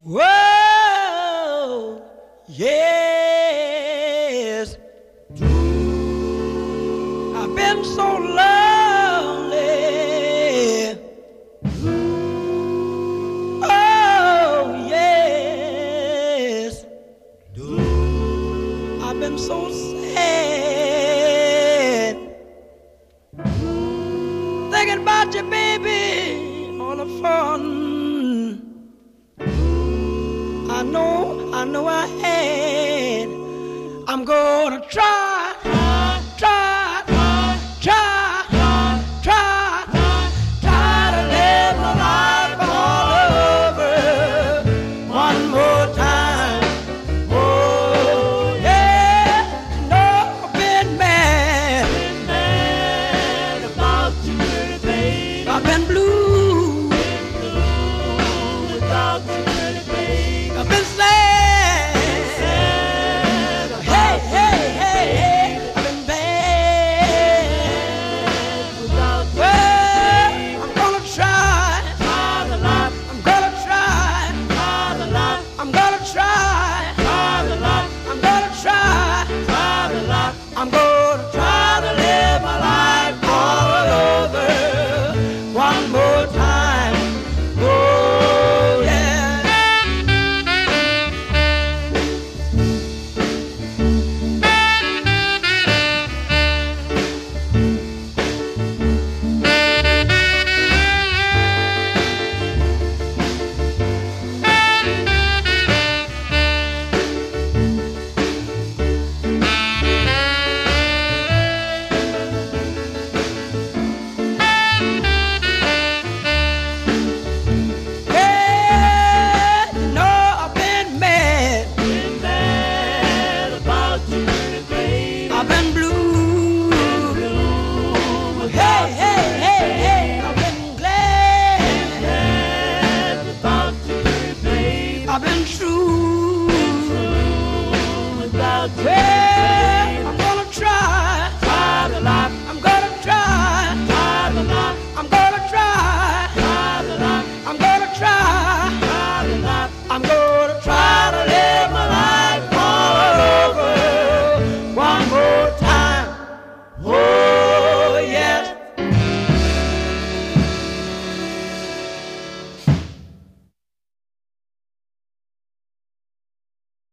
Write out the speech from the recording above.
Whoa, yes. I've been so lonely. Oh, yes. I've been so sad. Thinking about you, baby, all the fun. I know I had. I'm gonna try to live my life all over one more time. Oh, yeah, no, I've been mad about you, pretty baby. I've been blue Without you, pretty baby. I've been sad.